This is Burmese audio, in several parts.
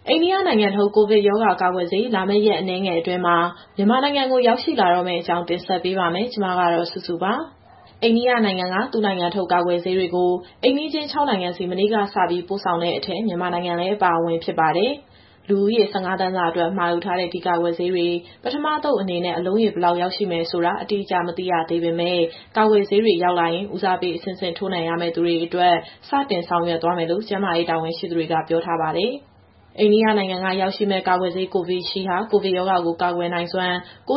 အိန္ဒိယနိုင်ငံထုတ်ကိုဗစ်ရောဂါကာကွယ်ဆေးလာမယ့်ရက်အနည်းငယ်အတွင်းမှာမြန်မာနိုင်ငံကိုရောက်ရှိလာတော့မယ့်အကြောင်းတင်ဆက်ပေးပါမယ်။ ဒီသတင်းကို ဗွီအိုအေမြန်မာပိုင်း သတင်းထောက်စုစုက တင်ဆက်ပေးမှာပါ။ အိန္ဒိယနိုင်ငံကသူ့နိုင်ငံထုတ်ကာကွယ်ဆေးတွေကိုအိမ်နီးချင်း ၆ နိုင်ငံဆီမနေ့ကစပြီးပို့ဆောင်တဲ့အထဲမြန်မာနိုင်ငံလည်းအပါအဝင်ဖြစ်ပါတယ်။ လူဦးရေ 15 သန်းစာအတွက်မှာယူထားတဲ့ဒီကာကွယ်ဆေးတွေပထမအသုတ်အနေနဲ့အလုံးရေဘယ်လောက်ရောက်ရှိမယ်ဆိုတာအတိအကျမသိရသေးပေမဲ့ကာကွယ်ဆေးတွေရောက်လာရင်ဦးစားပေးအဆင့်ဆင့်ထိုးနှံရမယ့်သူတွေအတွက်စတင်ဆောင်ရွက်သွားမယ်လို့ကျန်းမာရေးတာဝန်ရှိသူတွေကပြောထားပါတယ်။ အိန္ဒိယနိုင်ငံကရောက်ရှိမယ့်ကာကွယ်ဆေး Covishield ဟာကိုဗစ်ရောဂါကိုကာကွယ်နိုင်စွမ်း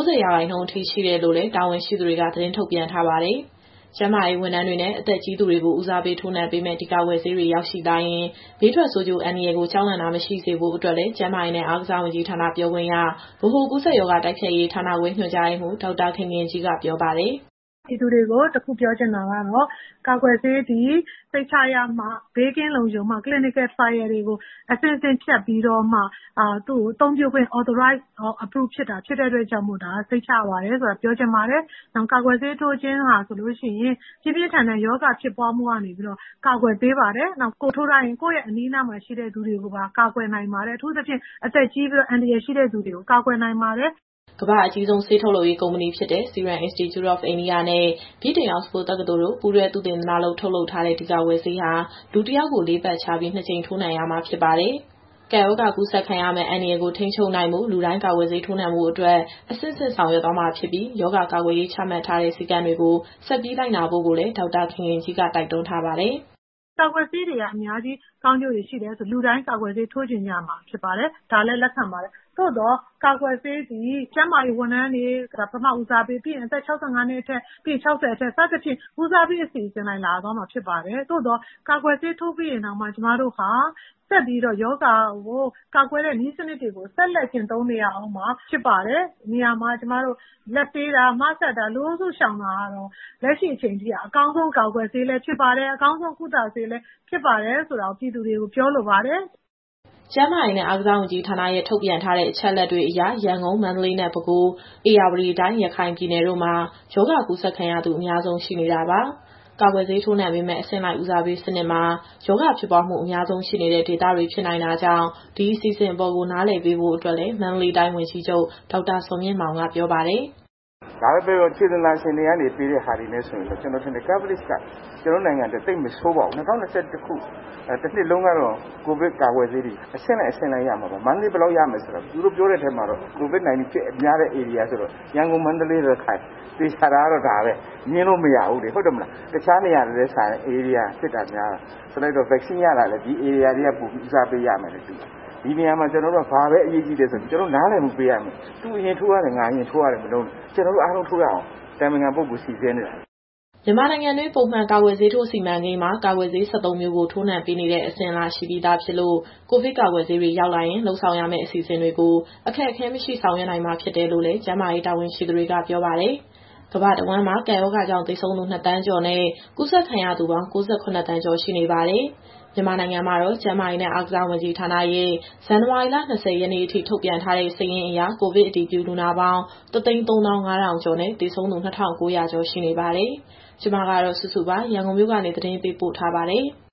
90% အထိရှိတယ်လို့လည်းတာဝန်ရှိသူတွေကသတင်းထုတ်ပြန်ထားပါတယ်။ ကျန်းမာရေးဝန်ထမ်းတွေနဲ့အသက်ကြီးသူတွေကိုဦးစားပေးထိုးနှံပေးမယ့်ဒီကာကွယ်ဆေးတွေရောက်ရှိလာရင်ဘေးထွက်ဆိုးကျိုးအန္တရာယ်ကိုကြောက်လန့်တာမရှိစေဖို့အတွက်လည်းကျန်းမာရေးနဲ့အားကစားဝန်ကြီးဌာနပြောခွင့်ရ၊ ဗဟိုကူးစက်ရောဂါတိုက်ဖျက်ရေးဌာနခွဲညွှန်ကြားရေးမှူးဒေါက်တာခင်ခင်ကြီးကပြောပါတယ်။ "ပြည်သူတွေကိုတခုပြောချင်တာကတော့ကာကွယ်ဆေးသည်စိတ်ချရမှဘေးကင်းလုံခြုံမှ Clinical Trial တွေကိုအဆင့်ဆင့်ဖြတ်ပြီးတော့မှသူ့ကိုအသုံးပြုခွင့် Authorize Approve ဖြစ်တာဖြစ်တဲ့အတွက်ကြောင့်မို့စိတ်ချပါတယ်ဆိုတာပြောချင်ပါတယ်။နောက်ကာကွယ်ဆေးထိုးခြင်းဟာဆိုလို့ရှိရင်ပြင်းပြင်းထန်ထန်ရောဂါဖြစ်ပွားမှုကနေပြီးတော့ကာကွယ်ပေးပါတယ်။နောက်ကိုယ်ထိုးထားရင်ကိုယ့်ရဲ့အနီးအနားမှာရှိတဲ့သူတွေကိုပါကာကွယ်နိုင်ပါတယ်။အထူးသဖြင့်အသက်ကြီးပြီးတော့အန္တရာယ်ရှိတဲ့သူတွေကိုကာကွယ်နိုင်ပါတယ်။ " ကမ္ဘာ့အကြီးဆုံးဆေးထုတ်လုပ်ရေးကုမ္ပဏီဖြစ်တဲ့ Serum Institute of India နဲ့ ဗြိတိန် Oxford တက္ကသိုလ်တို့ပူးတွဲသုတေသနလုပ်ထုတ်လုပ်ထားတဲ့ဒီကာကွယ်ဆေးဟာလူတစ်ယောက်ကို၄ ပတ်ခြားပြီး2 ကြိမ်ထိုးနှံရမှာဖြစ်ပါတယ်။ ကပ်ရောဂါကူးစက်ခံရမယ့်အန္တရာယ်ကိုထိန်းချုပ်နိုင်ဖို့လူတိုင်းကာကွယ်ဆေးထိုးနှံဖို့အတွက်အဆင့်ဆင့်ဆောင်ရွက်သွားမှာဖြစ်ပြီးရောဂါကာကွယ်ရေးချမှတ်ထားတဲ့စည်းကမ်းတွေကိုဆက်ပြီးလိုက်နာဖို့ကိုလည်းဒေါက်တာခင်ခင်ကြီးကတိုက်တွန်းထားပါတယ်။ "ကာကွယ်ဆေးတွေကအများကြီးကောင်းကျိုးတွေရှိတယ်ဆိုလူတိုင်းကာကွယ်ဆေးထိုးချင်ကြမှာဖြစ်ပါတယ်။ဒါလည်းလက်ခံပါတယ်။သို့သော်ကာကွယ်ဆေးသည်ကျန်းမာရေးဝန်ထမ်းတွေပထမဦးစားပေးပြီးရင်အသက်65နှစ်အထက်ပြီးရင်60အထက်စသဖြင့်ဦးစားပေးအစီအစဉ်လိုက်လာသွားမှာဖြစ်ပါတယ်။သို့သော်ကာကွယ်ဆေးထိုးပြီးရင်တောင်မှကျမတို့ဟာဆက်ပြီးတော့ရောဂါကိုကာကွယ်တဲ့နည်းစနစ်တွေကိုဆက်လက်ကျင့်သုံးနေရဦးမှာဖြစ်ပါတယ်။ဒီနေရာမှာကျမတို့လက်ဆေးတာ၊ Mask တပ်တာလူအုပ်စုရှောင်တာကတော့လက်ရှိအချိန်ထိကအကောင်းဆုံးကာကွယ်ဆေးလည်းဖြစ်ပါတယ်။အကောင်းဆုံးကုသဆေးလည်းဖြစ်ပါတယ်ဆိုတာကိုပြည်သူတွေကိုပြောလိုပါတယ်။ " ကျန်းမာရေးနဲ့အားကစားဝန်ကြီးဌာနရဲ့ထုတ်ပြန်ထားတဲ့အချက်အလက်တွေအရရန်ကုန်၊ မန္တလေးနဲ့ ပဲခူး၊ ဧရာဝတီတိုင်း၊ ရခိုင်ပြည်နယ်တို့မှာရောဂါကူးစက်ခံရသူအများဆုံးရှိနေတာပါ။ ကာကွယ်ဆေးထိုးနှံပေးမယ့်အဆင့်လိုက်ဦးစားပေးစနစ်မှာရောဂါဖြစ်ပွားမှုအများဆုံးရှိနေတဲ့ဒေသတွေဖြစ်နိုင်တာကြောင့်ဒီအစီအစဉ်အပေါ်ကိုနားလည်ပေးဖို့အတွက်လည်းမန္တလေးတိုင်းဝန်ကြီးချုပ်ဒေါက်တာဇော်မြင့်မောင်ကပြောပါတယ်။ "ဒါပေမဲ့စေတနာရှင်တွေကနေပေးတဲ့ဟာတွေနဲ့ဆိုရင်တော့ကျွန်တော်ထင်တယ် coverage ကကျွန်တော်နိုင်ငံအတွက်သိပ်မဆိုးပါဘူး။2021ခုတစ်နှစ်လုံးကတော့ကိုဗစ်ကာကွယ်ဆေးတွေအဆင့်လိုက်ရမှာပါ။မန္တလေးဘယ်လောက်ရမယ်ဆိုတော့သူတို့ပြောတဲ့အထဲမှာတော့ COVID-19 ဖြစ်များတဲ့ area ဆိုတော့ရန်ကုန်မန္တလေးရခိုင်သေချာတာကတော့ဒါပဲငြင်းလို့မရဘူးလေဟုတ်တယ်မလား။တခြားနေရာတွေလည်းဆိုင် area ဖြစ်တာများတာဆိုတော့ vaccine ရတာလည်းဒီ area တွေကပိုပြီးဦးစားပေးရမယ်လို့တူတယ်။ဒီနေရာမှာကျွန်တော်တို့ကဘာပဲအရေးကြီးလဲဆိုကျွန်တော်နားလည်မှုပေးရမယ်။သူအရင်ထိုးရတယ်ငါအရင်ထိုးရတယ်မလုပ်နဲ့ကျွန်တော်တို့အားလုံးထိုးရအောင်တိုင်ပင်ခံပုဂ္ဂိုလ်စီစဉ်နေတာ။ " မြန်မာနိုင်ငံတွင်းပုံမှန်ကာကွယ်ဆေးထိုးစီမံကိန်းမှာကာကွယ်ဆေး13မျိုးကိုထိုးနှံပေးနေတဲ့အစဉ်အလာရှိပြီးသားဖြစ်လို့ကိုဗစ်ကာကွယ်ဆေးတွေရောက်လာရင်လုပ်ဆောင်ရမယ့်အစီအစဉ်တွေကိုအခက်အခဲမရှိဆောင်ရွက်နိုင်မှာဖြစ်တယ်လို့လည်းကျန်းမာရေးတာဝန်ရှိသူတွေကပြောပါတယ်။ ကမ္ဘာတဝန်းမှာကပ်ရောဂါကြောင့်သေဆုံးသူ2 သန်းကျော်နဲ့ကူးစက်ခံရသူပေါင်း98 သန်းကျော်ရှိနေပါတယ်။ မြန်မာနိုင်ငံမှာတော့ကျန်းမာရေးနဲ့အားကစားဝန်ကြီးဌာနရဲ့ဇန်နဝါရီလ20ရက်နေ့အထိထုတ်ပြန်ထားတဲ့စာရင်းအရကိုဗစ်အတည်ပြုလူနာပေါင်း1,3၅,၀၀၀ ကျော်နဲ့သေဆုံးသူ 2,900 ကျော်ရှိနေပါတယ်။ ကျွန်မကတော့စုစုပါရန်ကုန်မြို့ကနေသတင်းပေးပို့ထားပါတယ်။